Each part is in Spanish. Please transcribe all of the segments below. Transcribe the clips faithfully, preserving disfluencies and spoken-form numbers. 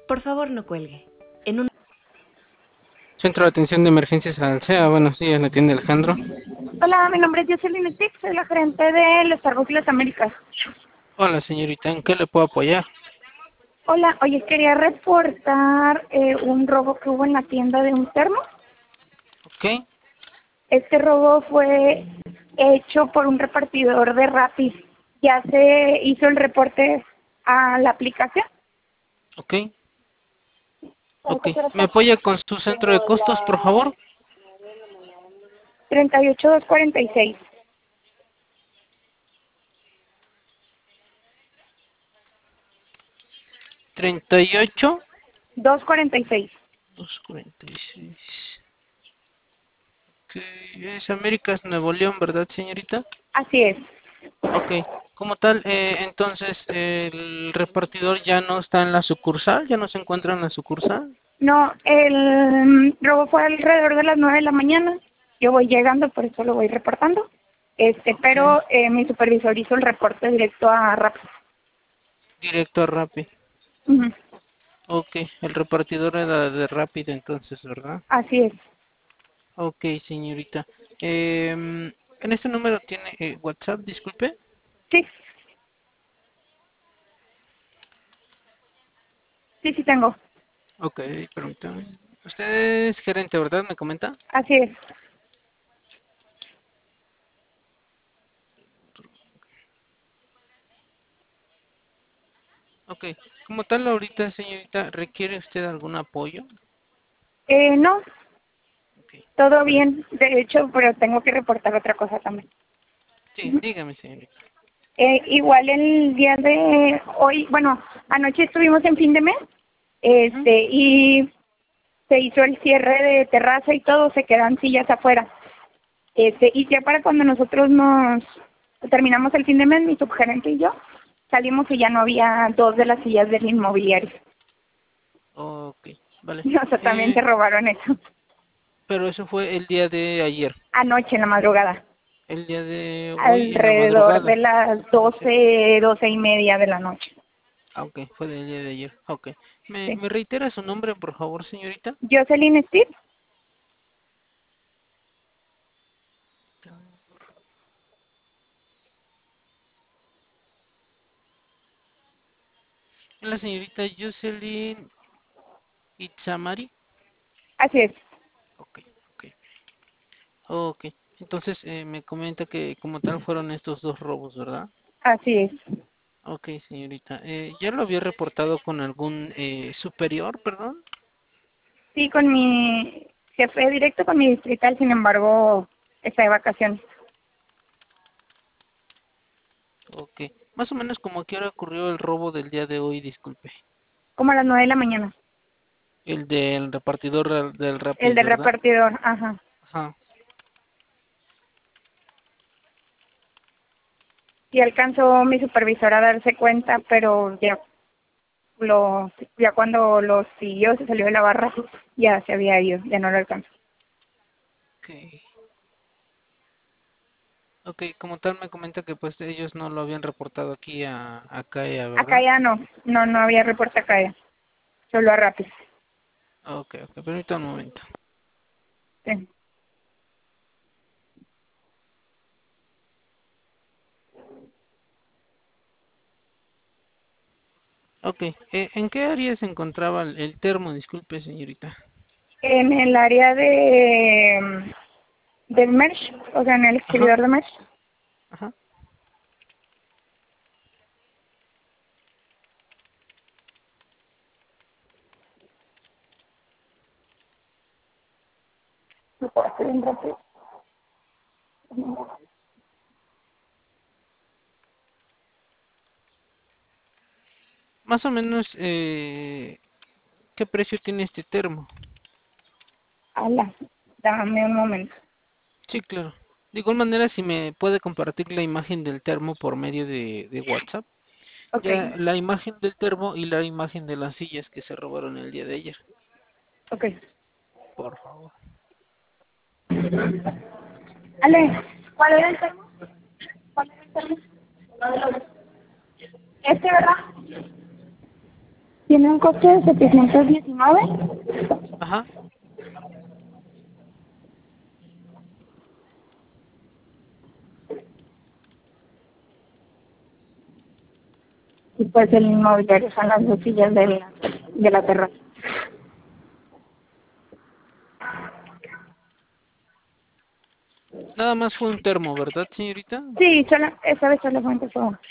Por favor, no cuelgue. En un... Centro de Atención de Emergencias Alsea, buenos días, ¿le atiende Alejandro? Hola, mi nombre es Jocelyn Stick, soy la gerente de Starbucks Las Américas. Hola señorita, ¿en qué le puedo apoyar? Hola, oye, quería reportar eh, un robo que hubo en la tienda de un termo. Ok, Este robo fue hecho por un repartidor de Rappi. Ya se hizo el reporte a la aplicación. ok, ok. ¿Me apoya con su centro de costos, por favor? treinta y ocho mil doscientos cuarenta y seis. treinta y ocho, doscientos cuarenta y seis. doscientos cuarenta y seis. Ok, es Américas Nuevo León, ¿verdad señorita? Así es. Ok, como tal, eh, entonces el repartidor ya no está en la sucursal, ya no se encuentra en la sucursal. No, el mm, robo fue alrededor de las nueve de la mañana. Yo voy llegando, por eso lo voy reportando. Este, Ok, pero eh, mi supervisor hizo el reporte directo a Rappi. directo a Rappi. Ujú. Ok, el repartidor era de Rappi entonces, ¿verdad? Así es. Ok, señorita. Eh, ¿En este número tiene eh, WhatsApp? Disculpe. Sí, sí, sí tengo. Ok, permítame. Usted es gerente, ¿verdad? ¿Me comenta? Así es. Ok, como tal ahorita, señorita, ¿requiere usted algún apoyo? Eh, no, Ok, todo vale. bien. De hecho, pero tengo que reportar otra cosa también. Sí, Ujú. dígame, señorita. Eh, igual el día de hoy, bueno, anoche estuvimos en fin de mes, Ujú. este, y se hizo el cierre de terraza y todo, se quedan sillas afuera. Este, y ya para cuando nosotros nos terminamos el fin de mes, mi subgerente y yo, salimos y ya no había dos de las sillas del inmobiliario. Ok, vale. O sea, también Eh, se robaron eso. pero eso fue el día de ayer. Anoche en la madrugada, El día de hoy en la alrededor de madrugada. las Sí. doce, doce y media de la noche. Ah, ok, fue del día de ayer. Ok. ¿Me, Sí. me reitera su nombre, por favor, señorita? Jocelyn Steve, La señorita Jocelyn Itzamari. así es, Ok, ok. Ok, entonces eh, me comenta que como tal fueron estos dos robos, ¿verdad? así es. Ok, señorita. Eh, ¿ya lo había reportado con algún eh, superior, perdón? Sí, con mi jefe directo, con mi distrital, sin embargo, está de vacaciones. Ok. Más o menos como a qué hora ocurrió el robo del día de hoy, disculpe. Como a las nueve de la mañana. El del repartidor del del El Rapid, del ¿verdad? repartidor, ajá. Ajá. Sí alcanzó mi supervisor a darse cuenta, pero ya lo ya cuando lo siguió, se salió de la barra, ya se había ido, ya no lo alcanzó. Ok. Ok, como tal me comenta que pues ellos no lo habían reportado aquí a, a CAEA, Acá ¿verdad? ya no, no, no había reporte acá ya, solo a Rappi. Ok, ok, permítame un momento. Sí. Ok, eh, ¿en qué área se encontraba el, el termo? Disculpe, señorita. En el área de del merch, o sea, en el Ajá, escribidor de merch. ajá. ¿Lo puedo hacer bien rápido? Más o menos, eh, ¿qué precio tiene este termo? Ala, dame un momento. Sí, claro. De igual manera, si me puede compartir la imagen del termo por medio de, de WhatsApp. Ok, Ya la imagen del termo y la imagen de las sillas que se robaron el día de ayer. ok. Por favor. Ale, ¿cuál era el termo? ¿Cuál era el termo? Uno de los- Este, ¿verdad? Tiene un coste de setecientos diecinueve. Ajá. Y pues el inmobiliario son las dos sillas de la, de la terraza. Nada más fue un termo, ¿verdad, señorita? Sí, solo, esa vez solamente fue uno.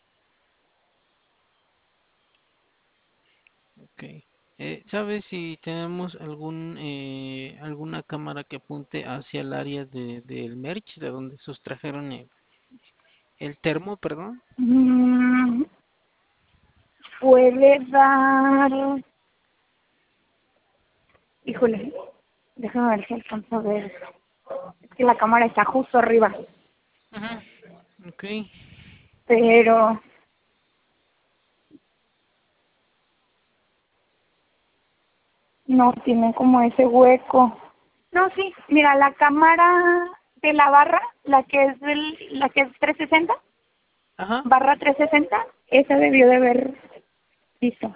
Ok. Eh, ¿sabes si tenemos algún eh, alguna cámara que apunte hacia el área de del merch, de donde sustrajeron el, el termo, perdón? Mm, puede dar... Híjole, déjame ver si alcanzo a ver. Es que la cámara está justo arriba. Ajá. Ok. Pero no tiene como ese hueco. No, sí, mira, la cámara de la barra, la que es del, la que es trescientos sesenta, Ajá. barra trescientos sesenta, esa debió de haber visto.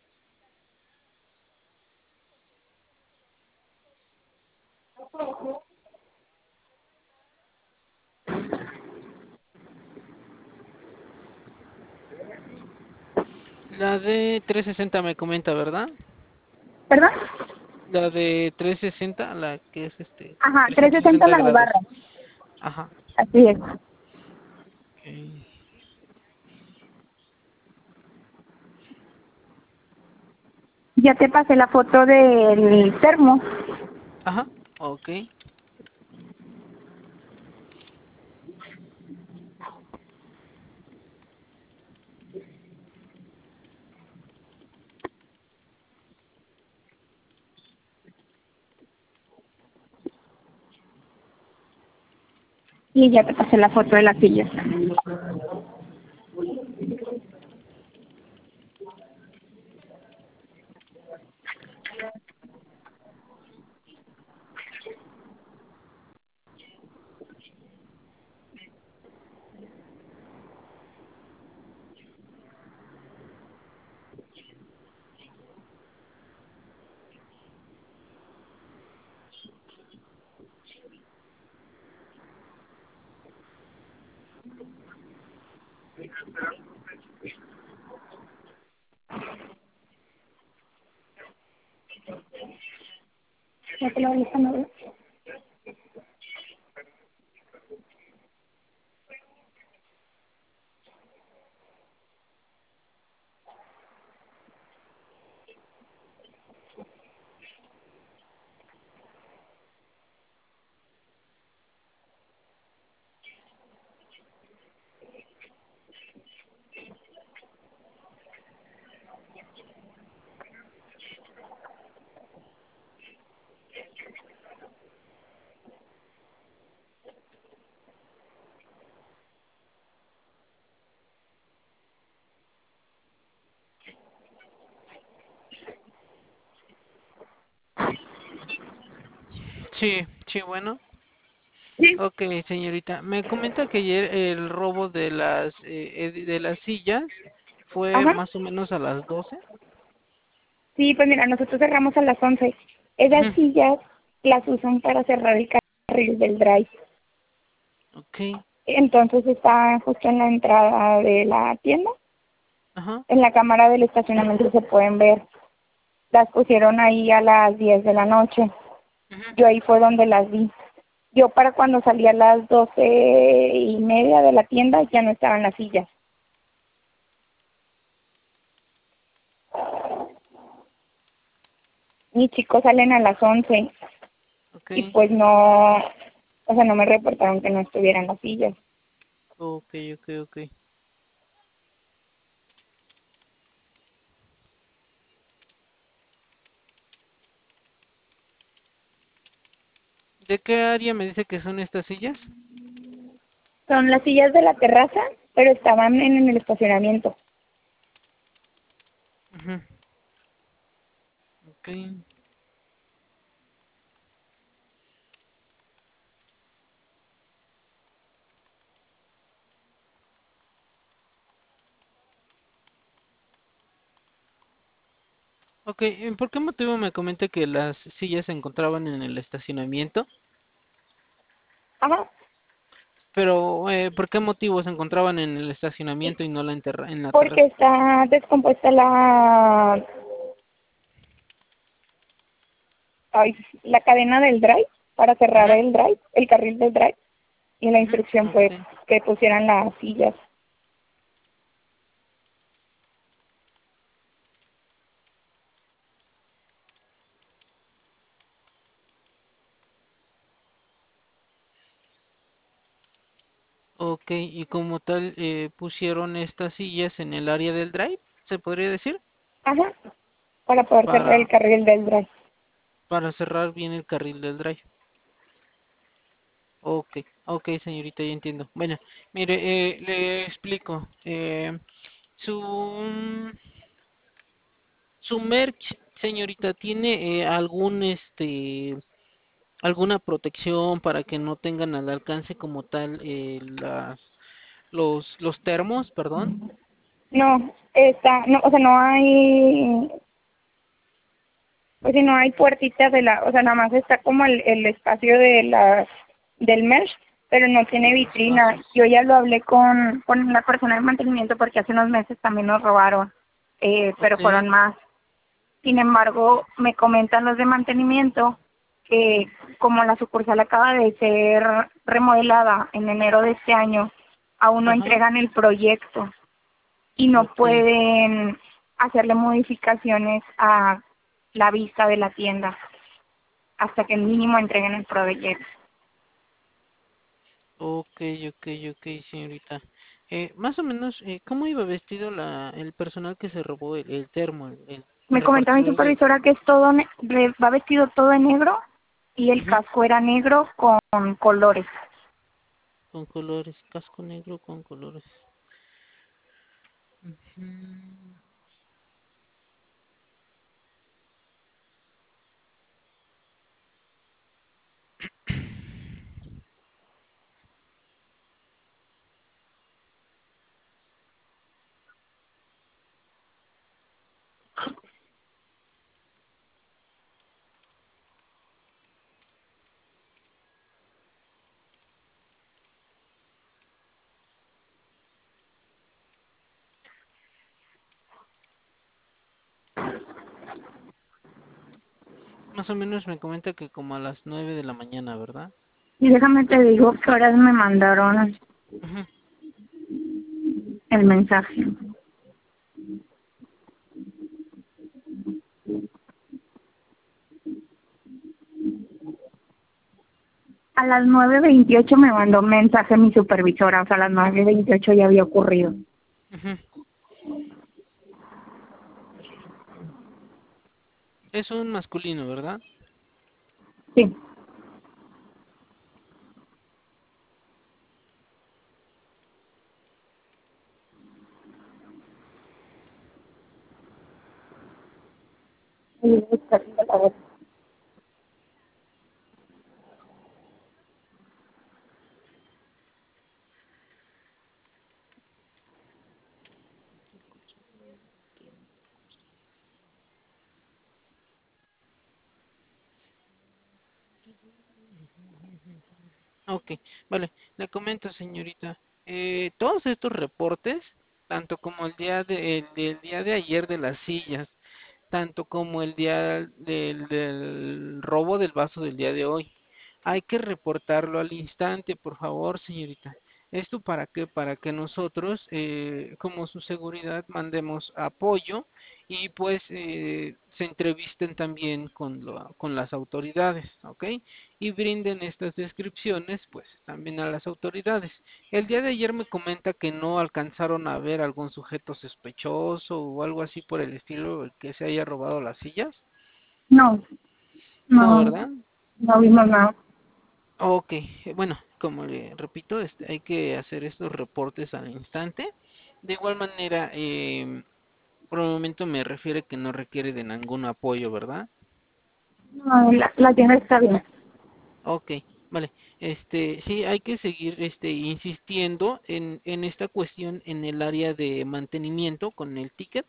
La de trescientos sesenta me comenta, ¿verdad? ¿Perdón? La de trescientos sesenta, la que es este Ajá, trescientos trescientos sesenta sesenta la de grados. barra, Ajá. así es. Okay. Ya te pasé la foto del termo. Ajá. Ok. Y ya te pasé la foto de las sillas. Ya te lo voy a ver. Sí, sí, bueno. Sí, Ok, señorita. Me comenta que ayer el robo de las eh, ed- de las sillas fue ajá. más o menos a las doce. Sí, pues mira, nosotros cerramos a las once. Esas Ujú. sillas las usan para cerrar el carril del drive. Ok. Entonces está justo en la entrada de la tienda. Ajá. En la cámara del estacionamiento se pueden ver. Las pusieron ahí a las diez de la noche. Ujú. Yo ahí fue donde las vi. Yo para cuando salí a las doce y media de la tienda ya no estaban las sillas. Mis chicos salen a las once Ok. y pues no, o sea, no me reportaron que no estuvieran las sillas. Ok, ok, ok. ¿De qué área me dice que son estas sillas? Son las sillas de la terraza, pero estaban en, en el estacionamiento. Ujú. Ok. Ok, ¿eh, ¿por qué motivo me comenta que las sillas se encontraban en el estacionamiento? Ajá, Pero, eh, ¿por qué motivo se encontraban en el estacionamiento y no la en, terra- en la porque terraza? está descompuesta la, ay, la cadena del drive para cerrar Ajá, el drive, el carril del drive. Y la ujú, instrucción ok. fue que pusieran las sillas. Ok, y como tal, eh, pusieron estas sillas en el área del drive, ¿se podría decir? Ajá, para poder cerrar el Para, carril del drive. para cerrar bien el carril del drive. Ok, ok, señorita, ya entiendo. Bueno, mire, eh, le explico. Eh, su, su merch, señorita, ¿tiene eh, algún, este, alguna protección para que no tengan al alcance como tal eh, las, los, los termos, perdón? No, está, no, o sea, no hay, pues si no hay puertitas de la, o sea, nada más está como el, el espacio de la, del mesh, pero no tiene Los vitrina. espacios. Yo ya lo hablé con, con la persona de mantenimiento porque hace unos meses también nos robaron, eh, pero Ok, fueron más. Sin embargo, me comentan los de mantenimiento que como la sucursal acaba de ser remodelada en enero de este año, aún no ajá, entregan el proyecto y no ok, pueden hacerle modificaciones a la vista de la tienda hasta que mínimo entreguen el proyecto. ok, ok, ok, señorita. Eh, más o menos, eh, ¿cómo iba vestido la, el personal que se robó el, el termo, el, el Me comenta mi repartidor de... supervisora que es todo, ne- le- va vestido todo de negro y el Ujú, casco era negro con colores. con colores, casco negro con colores. Ujú. Más o menos me comenta que como a las nueve de la mañana, ¿verdad? Y déjame te digo qué horas me mandaron Ujú. el mensaje. A las nueve veintiocho me mandó un mensaje mi supervisora, o sea, a las nueve veintiocho ya había ocurrido. Ujú. Es un masculino, ¿verdad? Sí. Ok, vale, le comento, señorita. Eh, todos estos reportes, tanto como el día de, el del día de ayer de las sillas, tanto como el día del, del robo del vaso del día de hoy, hay que reportarlo al instante, por favor, señorita. ¿Esto para qué? Para que nosotros, eh, como su seguridad, mandemos apoyo y pues eh, se entrevisten también con, lo- con las autoridades, ¿ok? Y brinden estas descripciones pues también a las autoridades. El día de ayer me comenta que no alcanzaron a ver algún sujeto sospechoso o algo así por el estilo que se haya robado las sillas. No, No, no, ¿verdad? no vimos nada. Ok, eh, bueno, como le repito, este, hay que hacer estos reportes al instante. De igual manera, em, por el momento me refiere que no requiere de ningún apoyo, ¿verdad? No, la, la tienda está bien. Ok, vale. Este, sí, hay que seguir este insistiendo en, en esta cuestión en el área de mantenimiento con el ticket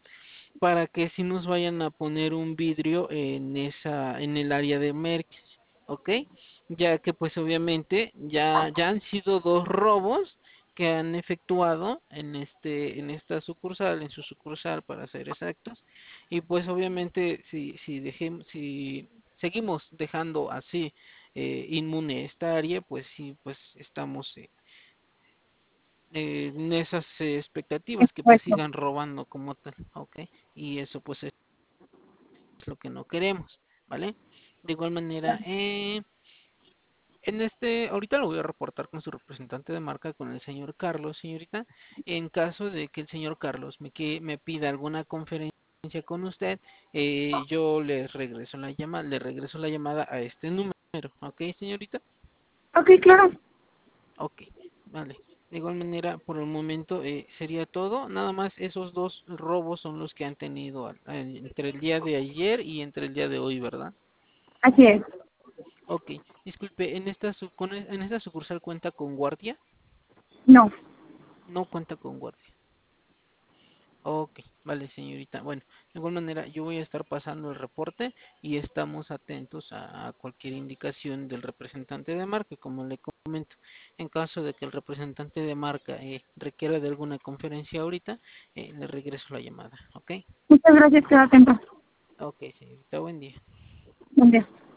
para que si nos vayan a poner un vidrio en esa, en el área de emergencia, ¿ok? Ya que pues obviamente ya, ya han sido dos robos que han efectuado en este, en esta sucursal, en su sucursal para ser exactos, y pues obviamente si, si dejemos, si seguimos dejando así eh, inmune esta área, pues sí, pues estamos eh, eh, en esas eh, expectativas que pues Puesto. sigan robando como tal, ¿ok? Y eso pues es lo que no queremos, ¿vale? De igual manera, eh, en este, ahorita lo voy a reportar con su representante de marca, con el señor Carlos, señorita. En caso de que el señor Carlos me, que, me pida alguna conferencia con usted, eh, yo le regreso la llamada, le regreso la llamada a este número, ¿ok, señorita? Ok, claro. Ok, vale. De igual manera, por el momento eh, sería todo. Nada más esos dos robos son los que han tenido al- al- entre el día de ayer y entre el día de hoy, ¿verdad? Así es. Ok, disculpe, ¿en esta, su- con e- en esta sucursal cuenta con guardia? No. No cuenta con guardia. Ok, vale, señorita. Bueno, de igual manera, yo voy a estar pasando el reporte y estamos atentos a, a cualquier indicación del representante de marca, como le comento. En caso de que el representante de marca eh, requiera de alguna conferencia ahorita, eh, le regreso la llamada. Ok, Muchas gracias, quedo atenta. ok, señorita, buen día. Buen día.